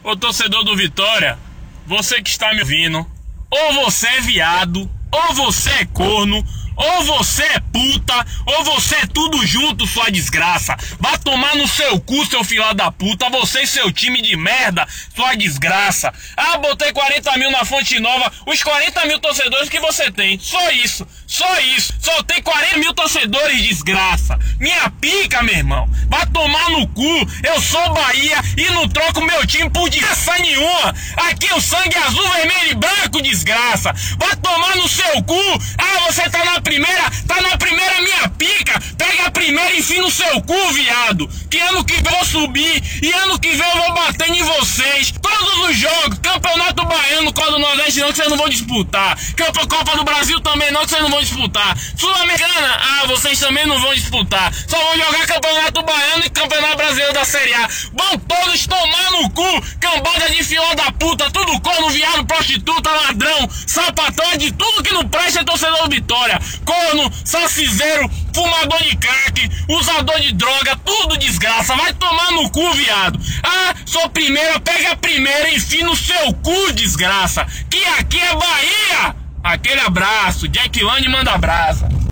Ô torcedor do Vitória, você que está me ouvindo, ou você é viado, ou você é corno, ou você é puta, ou você é tudo junto, sua desgraça. Vá tomar no seu cu, seu filho da puta. Você e seu time de merda, sua desgraça. Ah, botei 40 mil na Fonte Nova. Os 40 mil torcedores que você tem. Só isso. Só isso. Só tem 40 mil torcedores, desgraça. Minha pica, meu irmão. Vá tomar no cu. Eu sou Bahia e não troco meu time por desgraça nenhuma. Aqui o sangue azul, vermelho e branco, desgraça. Vá tomar no seu cu. Ah, você tá na primeira minha pica. Pega a primeira e enfia no seu cu, viado. Que ano que vem eu vou subir e ano que vem eu vou batendo em vocês. Todos os jogos, Campeonato Baiano, Copa do Nordeste não, que vocês não vão disputar. Copa do Brasil também não, que vocês não vão disputar. Sul-Americana, vocês também não vão disputar. Só vão jogar Campeonato Baiano e Campeonato Brasileiro da Série A. Vão todos tomar no cu, cambada de filho da puta, tudo corno, viado, prostituta, ladrão, sapatão, de tudo que não presta é torcedor do Vitória. Corno, salsizeiro, fumador de crack, usador de droga, tudo desgraça. Vai tomar no cu, viado. Ah, sou primeira, pega a primeira e enfia no seu cu, desgraça. Que aqui é Bahia. Aquele abraço, Jack Lane manda abraço.